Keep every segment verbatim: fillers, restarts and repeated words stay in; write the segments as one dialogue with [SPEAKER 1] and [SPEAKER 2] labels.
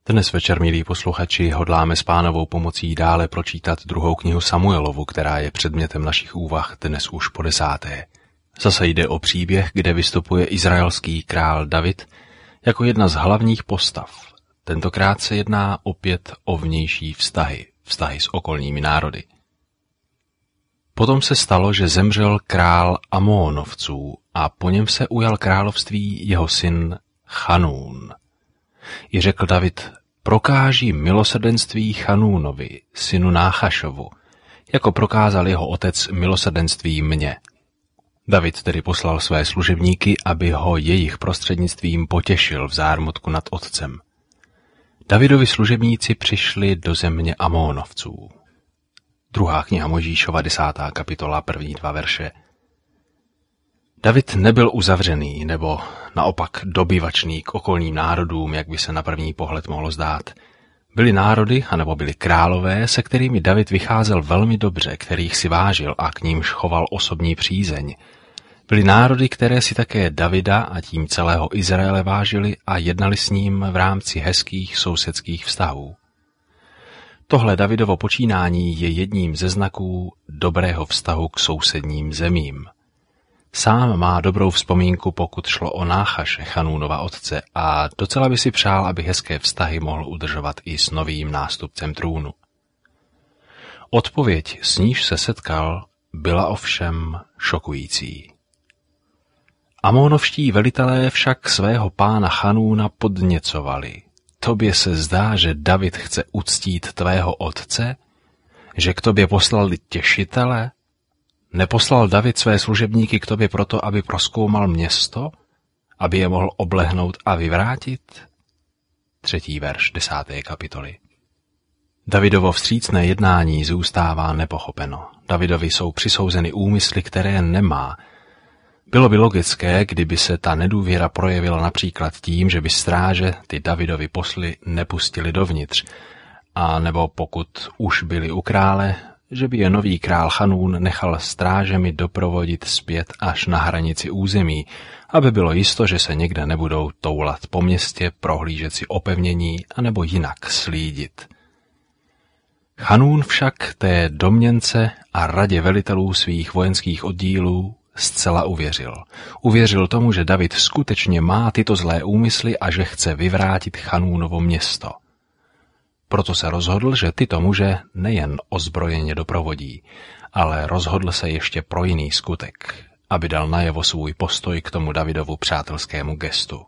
[SPEAKER 1] Dnes večer, milí posluchači, hodláme s Pánovou pomocí dále pročítat druhou knihu Samuelovu, která je předmětem našich úvah dnes už po desáté. Zase jde o příběh, kde vystupuje izraelský král David jako jedna z hlavních postav. Tentokrát se jedná opět o vnější vztahy, vztahy s okolními národy. Potom se stalo, že zemřel král Amónovců a po něm se ujal království jeho syn Chanún. I řekl David, prokáži milosrdenství Chanúnovi, synu Náchašovu, jako prokázal jeho otec milosrdenství mně. David tedy poslal své služebníky, aby ho jejich prostřednictvím potěšil v zármutku nad otcem. Davidovi služebníci přišli do země Amónovců. Druhá kniha Mojžíšova, desátá kapitola, první dva verše. David nebyl uzavřený, nebo naopak dobyvačný k okolním národům, jak by se na první pohled mohlo zdát. Byly národy, anebo byly králové, se kterými David vycházel velmi dobře, kterých si vážil a k nímž choval osobní přízeň. Byly národy, které si také Davida a tím celého Izraele vážili a jednali s ním v rámci hezkých sousedských vztahů. Tohle Davidovo počínání je jedním ze znaků dobrého vztahu k sousedním zemím. Sám má dobrou vzpomínku, pokud šlo o Náchaše, Chanúnova otce, a docela by si přál, aby hezké vztahy mohl udržovat i s novým nástupcem trůnu. Odpověď, s níž se setkal, byla ovšem šokující. Amónovští velitelé však svého pána Chanúna podněcovali. Tobě se zdá, že David chce uctít tvého otce? Že k tobě poslal těšitele? Neposlal David své služebníky k tobě proto, aby prozkoumal město? Aby je mohl oblehnout a vyvrátit? Třetí verš desáté kapitoly. Davidovo vstřícné jednání zůstává nepochopeno. Davidovi jsou přisouzeny úmysly, které nemá. Bylo by logické, kdyby se ta nedůvěra projevila například tím, že by stráže ty Davidovi posly nepustili dovnitř, a nebo pokud už byli u krále, že by je nový král Chanún nechal strážemi doprovodit zpět až na hranici území, aby bylo jisto, že se někde nebudou toulat po městě, prohlížet si opevnění anebo jinak slídit. Chanún však té domněnce a radě velitelů svých vojenských oddílů zcela uvěřil. Uvěřil tomu, že David skutečně má tyto zlé úmysly a že chce vyvrátit Chanúnovo město. Proto se rozhodl, že tyto muže nejen ozbrojeně doprovodí, ale rozhodl se ještě pro jiný skutek, aby dal najevo svůj postoj k tomu Davidovu přátelskému gestu.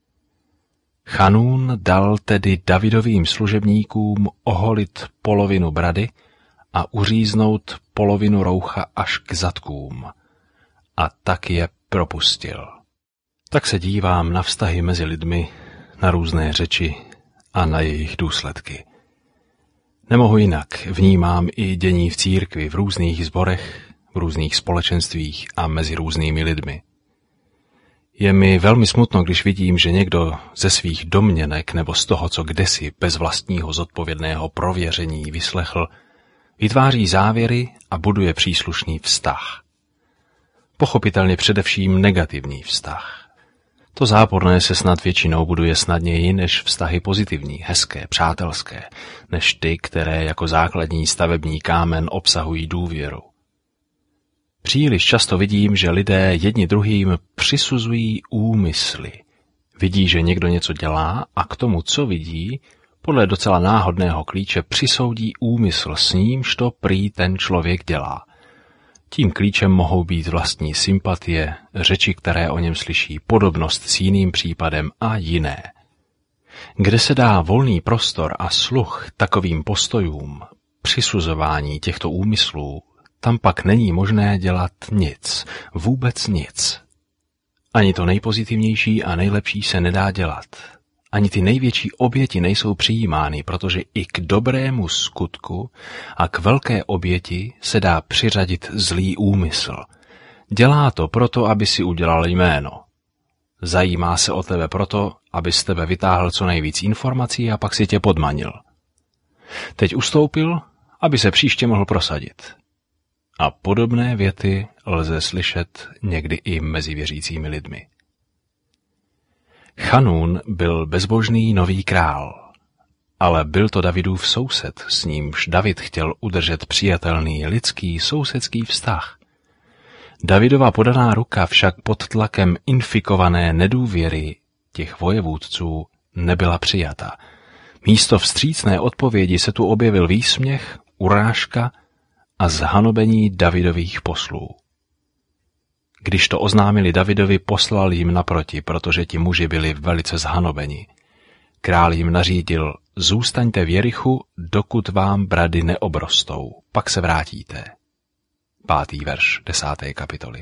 [SPEAKER 1] Chanún dal tedy Davidovým služebníkům oholit polovinu brady a uříznout polovinu roucha až k zadkům, a tak je propustil. Tak se dívám na vztahy mezi lidmi, na různé řeči a na jejich důsledky. Nemohu jinak, vnímám i dění v církvi, v různých sborech, v různých společenstvích a mezi různými lidmi. Je mi velmi smutno, když vidím, že někdo ze svých domněnek nebo z toho, co kdesi bez vlastního zodpovědného prověření vyslechl, vytváří závěry a buduje příslušný vztah. Pochopitelně především negativní vztah. To záporné se snad většinou buduje snadněji než vztahy pozitivní, hezké, přátelské, než ty, které jako základní stavební kámen obsahují důvěru. Příliš často vidím, že lidé jedni druhým přisuzují úmysly. Vidí, že někdo něco dělá a k tomu, co vidí, podle docela náhodného klíče přisoudí úmysl, s nímž to prý ten člověk dělá. Tím klíčem mohou být vlastní sympatie, řeči, které o něm slyší, podobnost s jiným případem a jiné. Kde se dá volný prostor a sluch takovým postojům, přisuzování těchto úmyslů, tam pak není možné dělat nic, vůbec nic. Ani to nejpozitivnější a nejlepší se nedá dělat. Ani ty největší oběti nejsou přijímány, protože i k dobrému skutku a k velké oběti se dá přiřadit zlý úmysl. Dělá to proto, aby si udělal jméno. Zajímá se o tebe proto, aby z tebe vytáhl co nejvíc informací a pak si tě podmanil. Teď ustoupil, aby se příště mohl prosadit. A podobné věty lze slyšet někdy i mezi věřícími lidmi. Chanún byl bezbožný nový král ale byl to Davidův soused, s nímž David chtěl udržet přijatelný lidský sousedský vztah. Davidova podaná ruka však pod tlakem infikované nedůvěry těch vojevůdců nebyla přijata. Místo vstřícné odpovědi se tu objevil výsměch, urážka a zhanobení Davidových poslů. Když to oznámili Davidovi, poslal jim naproti, protože ti muži byli velice zhanobeni. Král jim nařídil, zůstaňte v Jerichu, dokud vám brady neobrostou, pak se vrátíte. Pátý verš desáté kapitoly.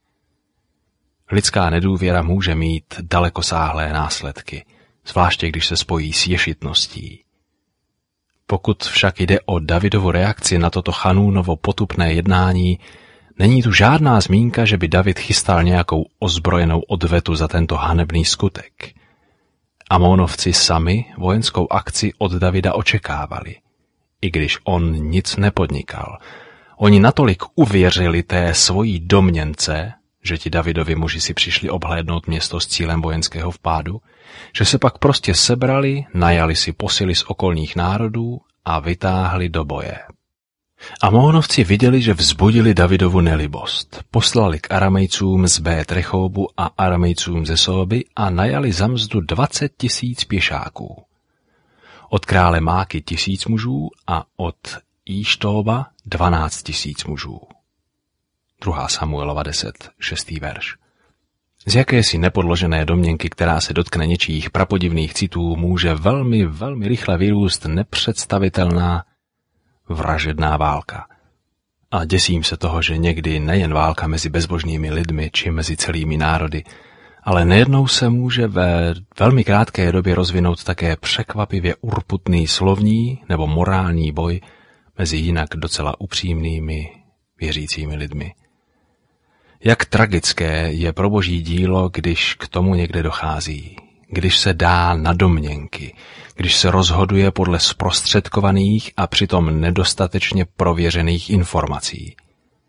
[SPEAKER 1] Lidská nedůvěra může mít dalekosáhlé následky, zvláště když se spojí s ješitností. Pokud však jde o Davidovu reakci na toto Chanúnovo potupné jednání, není tu žádná zmínka, že by David chystal nějakou ozbrojenou odvetu za tento hanebný skutek. Amónovci sami vojenskou akci od Davida očekávali, i když on nic nepodnikal. Oni natolik uvěřili té svojí domněnce, že ti Davidovi muži si přišli obhlédnout město s cílem vojenského vpádu, že se pak prostě sebrali, najali si posily z okolních národů a vytáhli do boje. Amónovci viděli, že vzbudili Davidovu nelibost. Poslali k Aramejcům z Bét Rechobu a Aramejcům ze Sóby a najali za mzdu dvacet tisíc pěšáků. Od krále Máky tisíc mužů a od Jíštóba dvanáct tisíc mužů. Druhá Samuelova deset, šestý verš. Z jakési nepodložené domněnky, která se dotkne něčích prapodivných citů, může velmi, velmi rychle vyrůst nepředstavitelná vražedná válka. A děsím se toho, že někdy nejen válka mezi bezbožnými lidmi či mezi celými národy, ale nejednou se může ve velmi krátké době rozvinout také překvapivě urputný slovní nebo morální boj mezi jinak docela upřímnými věřícími lidmi. Jak tragické je pro boží dílo, když k tomu někde dochází, když se dá na domněnky, když se rozhoduje podle zprostředkovaných a přitom nedostatečně prověřených informací.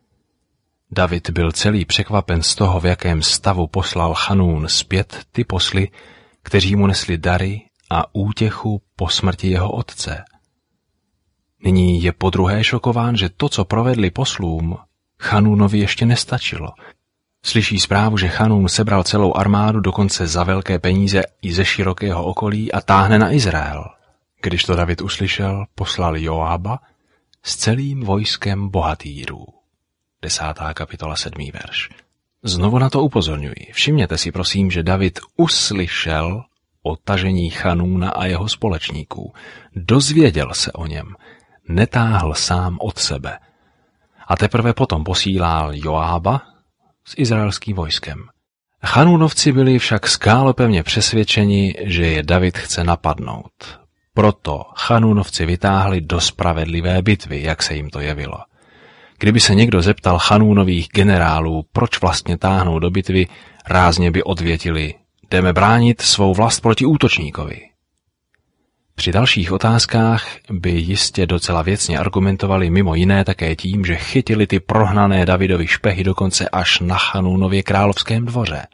[SPEAKER 1] David byl celý překvapen z toho, v jakém stavu poslal Chanún zpět ty posly, kteří mu nesli dary a útěchu po smrti jeho otce. Nyní je podruhé šokován, že to, co provedli poslům, Chanúnovi ještě nestačilo. Slyší zprávu, že Chanún sebral celou armádu dokonce za velké peníze i ze širokého okolí a táhne na Izrael. Když to David uslyšel, poslal Joába s celým vojskem bohatýrů. Desátá kapitola, sedmý verš. Znovu na to upozorňuji. Všimněte si prosím, že David uslyšel o tažení Chanúna a jeho společníků. Dozvěděl se o něm. Netáhl sám od sebe. A teprve potom posílal Joába s izraelským vojskem. Chanúnovci byli však skálopevně přesvědčeni, že je David chce napadnout. Proto Chanúnovci vytáhli do spravedlivé bitvy, jak se jim to jevilo. Kdyby se někdo zeptal Chanúnových generálů, proč vlastně táhnou do bitvy, rázně by odvětili, jdeme bránit svou vlast proti útočníkovi. Při dalších otázkách by jistě docela věcně argumentovali mimo jiné také tím, že chytili ty prohnané Davidovy špehy dokonce až na Chanúnově královském dvoře.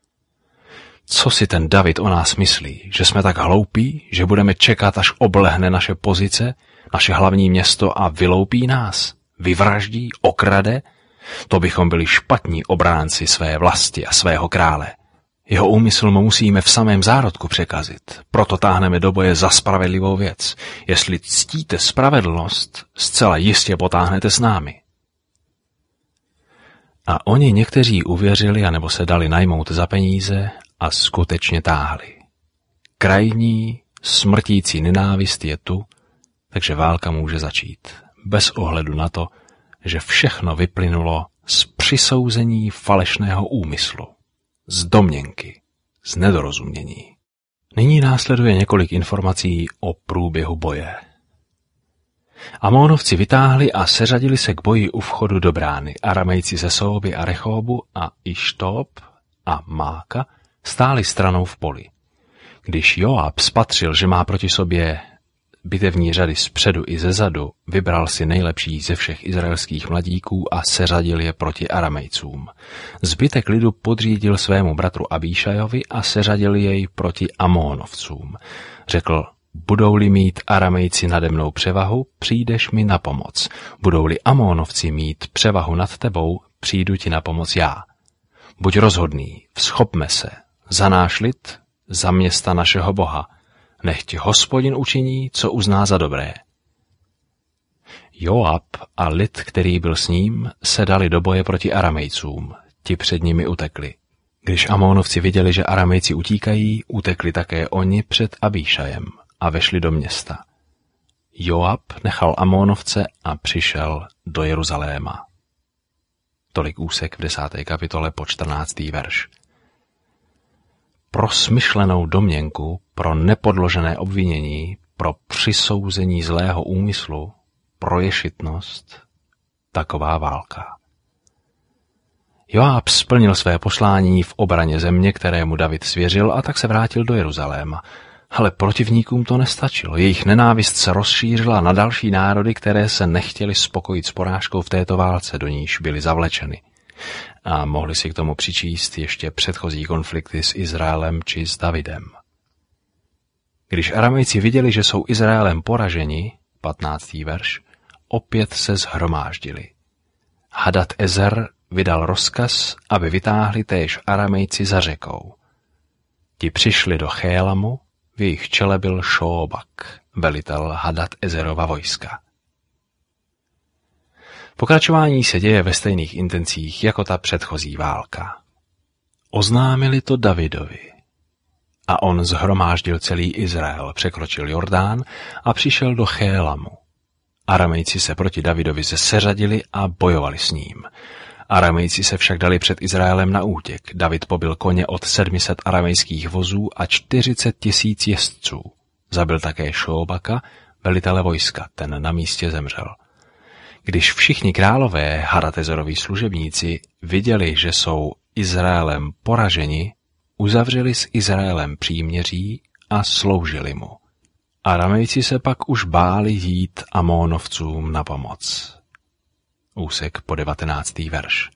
[SPEAKER 1] Co si ten David o nás myslí, že jsme tak hloupí, že budeme čekat, až oblehne naše pozice, naše hlavní město a vyloupí nás, vyvraždí, okrade? To bychom byli špatní obránci své vlasti a svého krále. Jeho úmysl mu musíme v samém zárodku překazit, proto táhneme do boje za spravedlivou věc. Jestli ctíte spravedlnost, zcela jistě potáhnete s námi. A oni někteří uvěřili anebo se dali najmout za peníze a skutečně táhli. Krajní, smrtící nenávist je tu, takže válka může začít, bez ohledu na to, že všechno vyplynulo z přisouzení falešného úmyslu. Z domněnky, z nedorozumění. Nyní následuje několik informací o průběhu boje. Amónovci vytáhli a seřadili se k boji u vchodu do brány. Aramejci ze Sóby a Rechobu a Ištób a Máka stáli stranou v poli. Když Joab spatřil, že má proti sobě bitevní řady zpředu i zezadu, vybral si nejlepší ze všech izraelských mladíků a seřadil je proti Aramejcům. Zbytek lidu podřídil svému bratru Abíšajovi a seřadil jej proti Amónovcům. Řekl, Budou-li mít Aramejci nade mnou převahu, přijdeš mi na pomoc. Budou-li Amónovci mít převahu nad tebou, přijdu ti na pomoc já. Buď rozhodný, vzchopme se, za náš lid, za města našeho Boha. Nechť Hospodin učiní, co uzná za dobré. Joab a lid, který byl s ním, se dali do boje proti Aramejcům. Ti před nimi utekli. Když Amónovci viděli, že Aramejci utíkají, utekli také oni před Abíšajem a vešli do města. Joab nechal Amónovce a přišel do Jeruzaléma. Tolik úsek v desáté kapitole po čtrnáctý verš. Pro smyšlenou domněnku, pro nepodložené obvinění, pro přisouzení zlého úmyslu, pro ješitnost, taková válka. Joab splnil své poslání v obraně země, kterému David svěřil, a tak se vrátil do Jeruzaléma. Ale protivníkům to nestačilo. Jejich nenávist se rozšířila na další národy, které se nechtěly spokojit s porážkou v této válce, do níž byly zavlečeny. A mohli si k tomu přičíst ještě předchozí konflikty s Izraelem či s Davidem. Když Aramejci viděli, že jsou Izraelem poraženi, patnáctý verš, opět se shromáždili. Hadad Ezer vydal rozkaz, aby vytáhli též Aramejci za řekou. Ti přišli do Chélamu, v jejich čele byl Šóbak, velitel Hadad Ezerova vojska. Pokračování se děje ve stejných intencích jako ta předchozí válka. Oznámili to Davidovi. A on zhromáždil celý Izrael, překročil Jordán a přišel do Chélamu. Aramejci se proti Davidovi seřadili a bojovali s ním. Aramejci se však dali před Izraelem na útěk. David pobil koně od sedmiset aramejských vozů a čtyřicet tisíc jezdců. Zabil také Šóbaka, velitele vojska, ten na místě zemřel. Když všichni králové Hadadezerovi služebníci viděli, že jsou Izraelem poraženi, uzavřeli s Izraelem příměří a sloužili mu. Aramejci se pak už báli jít Amónovcům na pomoc. Úsek po devatenáctý verš.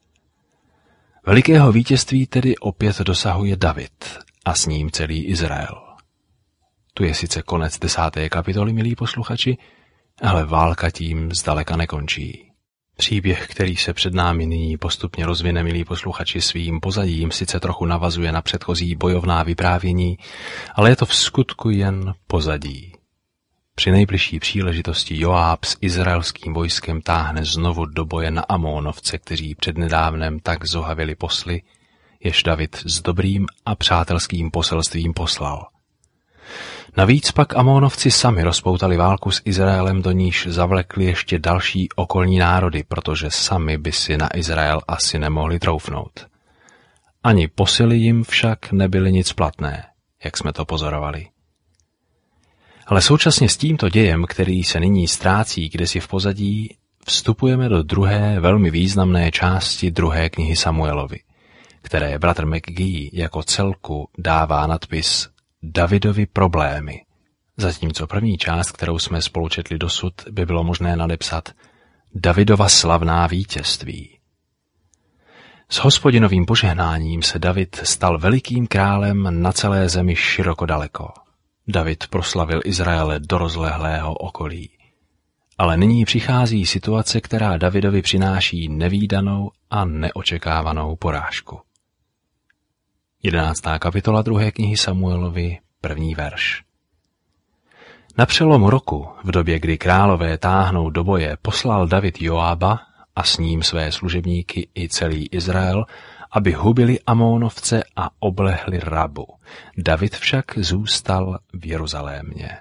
[SPEAKER 1] Velikého vítězství tedy opět dosahuje David a s ním celý Izrael. Tu je sice konec desáté kapitoly, milí posluchači, ale válka tím zdaleka nekončí. Příběh, který se před námi nyní postupně rozvine, milí posluchači, svým pozadím sice trochu navazuje na předchozí bojovná vyprávění, ale je to v skutku jen pozadí. Při nejbližší příležitosti Joáb s izraelským vojskem táhne znovu do boje na Amónovce, kteří přednedávnem tak zohavili posly, jež David s dobrým a přátelským poselstvím poslal. Navíc pak Amónovci sami rozpoutali válku s Izraelem, do níž zavlekli ještě další okolní národy, protože sami by si na Izrael asi nemohli troufnout. Ani posily jim však nebyly nic platné, jak jsme to pozorovali. Ale současně s tímto dějem, který se nyní ztrácí kdesi v pozadí, vstupujeme do druhé velmi významné části druhé knihy Samuelovi, které bratr McGee jako celku dává nadpis Davidovi problémy, zatímco první část, kterou jsme spolu četli dosud, by bylo možné nadepsat Davidova slavná vítězství. S Hospodinovým požehnáním se David stal velikým králem na celé zemi široko daleko. David proslavil Izraele do rozlehlého okolí. Ale nyní přichází situace, která Davidovi přináší nevídanou a neočekávanou porážku. Jedenáctá kapitola druhé knihy Samuelovi, první verš. Na přelomu roku, v době, kdy králové táhnou do boje, poslal David Joába a s ním své služebníky i celý Izrael, aby hubili Amónovce a oblehli Rabu. David však zůstal v Jeruzalémě.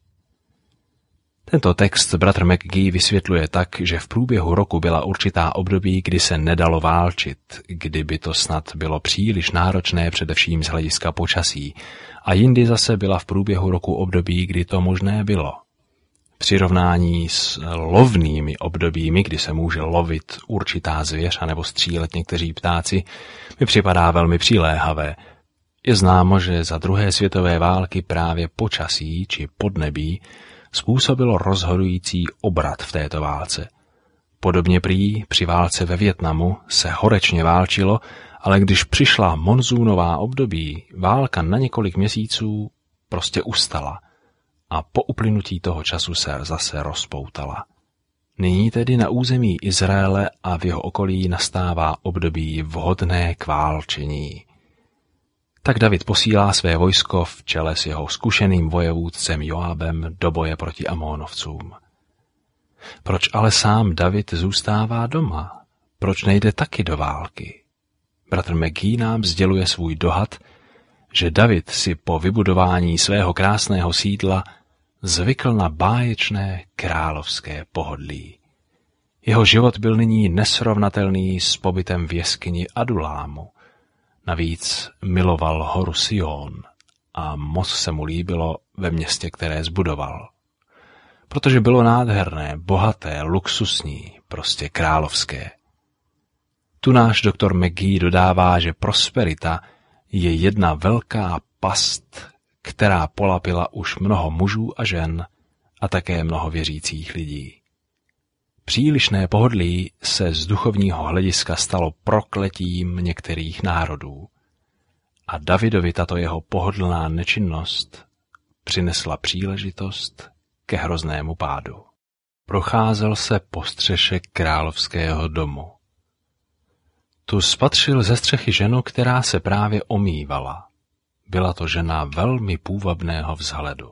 [SPEAKER 1] Tento text bratr McGee vysvětluje tak, že v průběhu roku byla určitá období, kdy se nedalo válčit, kdyby to snad bylo příliš náročné především z hlediska počasí, a jindy zase byla v průběhu roku období, kdy to možné bylo. Přirovnání s lovnými obdobími, kdy se může lovit určitá zvěř anebo střílet někteří ptáci, mi připadá velmi přiléhavé. Je známo, že za druhé světové války právě počasí či podnebí způsobilo rozhodující obrat v této válce. Podobně prý při válce ve Vietnamu se horečně válčilo, ale když přišla monzúnová období, válka na několik měsíců prostě ustala a po uplynutí toho času se zase rozpoutala. Nyní tedy na území Izraele a v jeho okolí nastává období vhodné k válčení. Tak David posílá své vojsko v čele s jeho zkušeným vojevůdcem Joábem do boje proti Amónovcům. Proč ale sám David zůstává doma? Proč nejde taky do války? Bratr McGee nám sděluje svůj dohad, že David si po vybudování svého krásného sídla zvykl na báječné královské pohodlí. Jeho život byl nyní nesrovnatelný s pobytem v jeskyni Adulámu. Navíc miloval horu Sion a moc se mu líbilo ve městě, které zbudoval. Protože bylo nádherné, bohaté, luxusní, prostě královské. Tu náš doktor McGee dodává, že prosperita je jedna velká past, která polapila už mnoho mužů a žen a také mnoho věřících lidí. Přílišné pohodlí se z duchovního hlediska stalo prokletím některých národů a Davidovi tato jeho pohodlná nečinnost přinesla příležitost ke hroznému pádu. Procházel se po střeše královského domu. Tu spatřil ze střechy ženu, která se právě omývala. Byla to žena velmi půvabného vzhledu.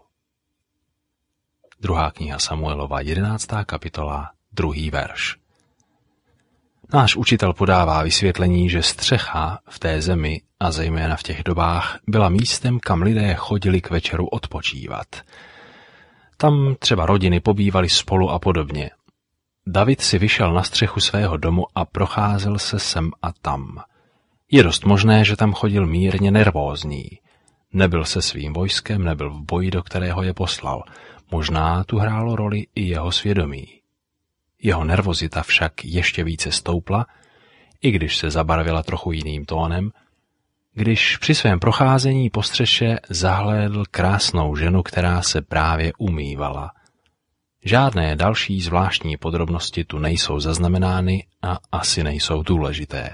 [SPEAKER 1] Druhá kniha Samuelova, jedenáctá kapitola, druhý verš. Náš učitel podává vysvětlení, že střecha v té zemi a zejména v těch dobách byla místem, kam lidé chodili k večeru odpočívat. Tam třeba rodiny pobývaly spolu a podobně. David si vyšel na střechu svého domu a procházel se sem a tam. Je dost možné, že tam chodil mírně nervózní. Nebyl se svým vojskem, nebyl v boji, do kterého je poslal. Možná tu hrálo roli i jeho svědomí. Jeho nervozita však ještě více stoupla, i když se zabarvila trochu jiným tónem, když při svém procházení po střeše zahlédl krásnou ženu, která se právě umývala. Žádné další zvláštní podrobnosti tu nejsou zaznamenány a asi nejsou důležité.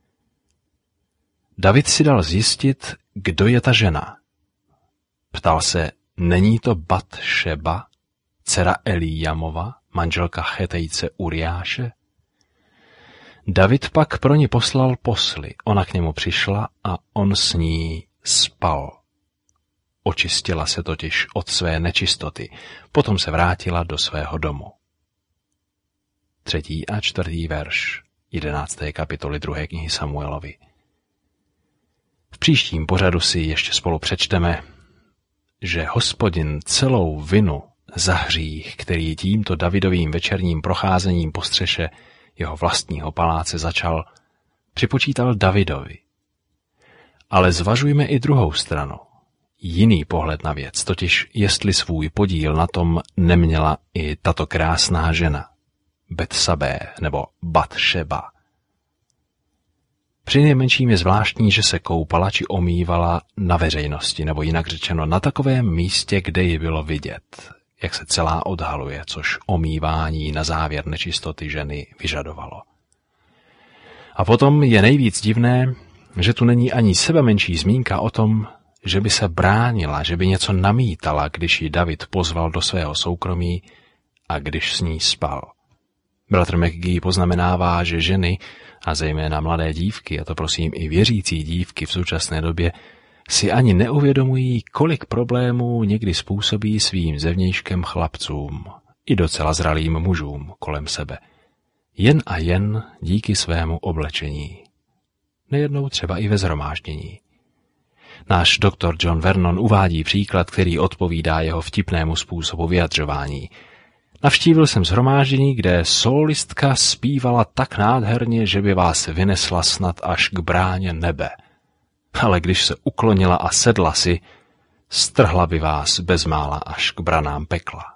[SPEAKER 1] David si dal zjistit, kdo je ta žena. Ptal se, není to Bat-šeba, dcera Elíjamova, manželka Chetejce Uriáše? David pak pro ní poslal posly, ona k němu přišla a on s ní spal. Očistila se totiž od své nečistoty, potom se vrátila do svého domu. Třetí a čtvrtý verš jedenácté kapitoly druhé knihy Samuelovi. V příštím pořadu si ještě spolu přečteme, že Hospodin celou vinu za hřích, který tímto Davidovým večerním procházením po střeše jeho vlastního paláce začal, připočítal Davidovi. Ale zvažujme i druhou stranu, jiný pohled na věc, totiž jestli svůj podíl na tom neměla i tato krásná žena, Betsabé nebo Bat-šeba. Přinejmenším je zvláštní, že se koupala či omývala na veřejnosti, nebo jinak řečeno na takovém místě, kde ji bylo vidět, jak se celá odhaluje, což omývání na závěr nečistoty ženy vyžadovalo. A potom je nejvíc divné, že tu není ani sebemenší zmínka o tom, že by se bránila, že by něco namítala, když ji David pozval do svého soukromí a když s ní spal. Bratr McGee poznamenává, že ženy, a zejména mladé dívky, a to prosím i věřící dívky v současné době, si ani neuvědomují, kolik problémů někdy způsobí svým zevnějškem chlapcům i docela zralým mužům kolem sebe. Jen a jen díky svému oblečení. Nejednou třeba i ve shromáždění. Náš doktor John Vernon uvádí příklad, který odpovídá jeho vtipnému způsobu vyjadřování. Navštívil jsem shromáždění, kde sólistka zpívala tak nádherně, že by vás vynesla snad až k bráně nebe. Ale když se uklonila a sedla si, strhla by vás bezmála až k branám pekla.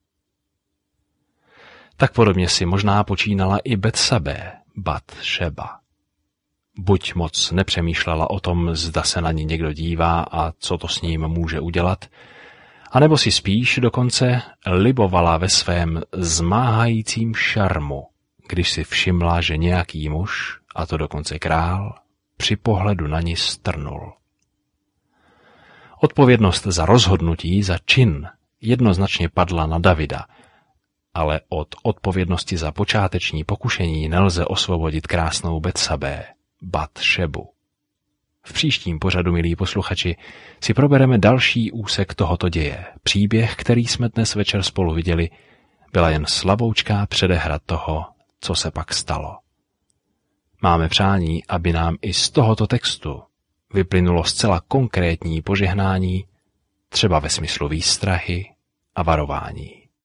[SPEAKER 1] Tak podobně si možná počínala i Betsabé, Bat-šeba. Buď moc nepřemýšlela o tom, zda se na ní někdo dívá a co to s ním může udělat, anebo si spíš dokonce libovala ve svém zmáhajícím šarmu, když si všimla, že nějaký muž, a to dokonce král, při pohledu na ní strnul. Odpovědnost za rozhodnutí, za čin, jednoznačně padla na Davida, ale od odpovědnosti za počáteční pokušení nelze osvobodit krásnou Betsabé, Batšebu. V příštím pořadu, milí posluchači, si probereme další úsek tohoto děje. Příběh, který jsme dnes večer spolu viděli, byla jen slaboučká předehra toho, co se pak stalo. Máme přání, aby nám i z tohoto textu vyplynulo zcela konkrétní požehnání, třeba ve smyslu výstrahy a varování.